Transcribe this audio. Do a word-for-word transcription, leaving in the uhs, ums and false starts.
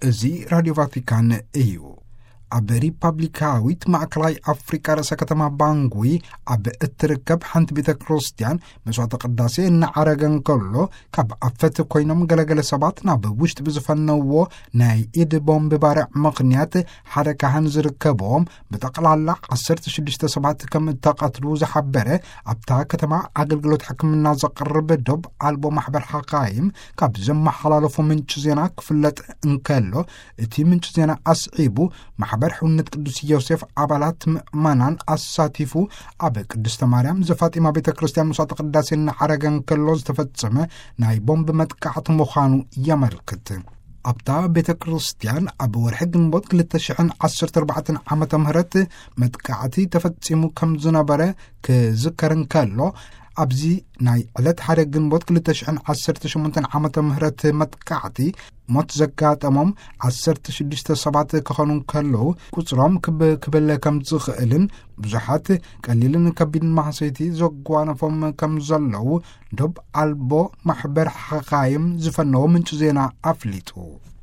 እዚ ራድዮ ቫቲካን እዩ። ኣብ ሪፐብሊካዊት ማዕከላዊ ኣፍሪካ ርእሰ ከተማ ባንጉ ኣብ እትርከብ ሓንቲ ቤተ ክርስቲያን መስዋዕተ ቅዳሴ እናዓረገን ከሎ ካብ ኣፈት ኮይኖም ገለገለ ሰባት ናብ ውሽጢ ብዝፈነዎ ናይ ኢድ ቦምብ ባርዕ ምኽንያት ሓደ ካህን ዝርከቦም ብጠቕላላ ዓሰርተ ሽዱሽተ ሰባት ከም ተቐትሉ ዝሓበረ ኣብታ ከተማ ኣገልግሎት ሕክምና ዘቕርብ ዶብ ኣልቦ ማሕበር ሓኻይም ካብ ዘመሓላለፉ ምንጭ ዜና ክፍለጥ እንከሎ እቲ ምንጭ ዜና ኣስዒቡ ማሕበር ሕውነት ቅዱስ ዮሴፍ ኣባላት ምእመናን ኣሳቲፉ ኣብ ቅድስተ ማርያም ዘፋጢማ ቤተ ክርስቲያን መስዋዕተ ቅዳሴ እናዓረገን ከሎ ዝተፈጸመ ናይ ቦምብ መጥቃዕቲ ምዃኑ የመልክት። ኣብታ ቤተ ክርስቲያን ኣብ ወርሒ ግንቦት ክልተ ሽሕን ዓሰርተ ኣርባዕተን ዓመተ ምህረት መጥቃዕቲ ተፈጺሙ ከም ዝነበረ ክዝከርን ከሎ ኣብዚ ናይ ዕለት ሓደ ግንቦት ክልተ ሽሕን ዓሰርተ ሸሞንተን ዓመተ ምህረት መጥቃዕቲ ሞት ዘጋጠሞም ዓሰርተ ሽዱሽተ ሰባት ክኾኑ ከለዉ ቁጽሮም ክብ ክብለ ከም ዝኽእልን ብዙሓት ቀሊልን ከቢድን ማሕሰይቲ ዘጓነፎም ከም ዘለዉ ዶብ ኣልቦ ማሕበር ሓኻይም ዝፈነዎ ምንጭ ዜና ኣፍሊጡ።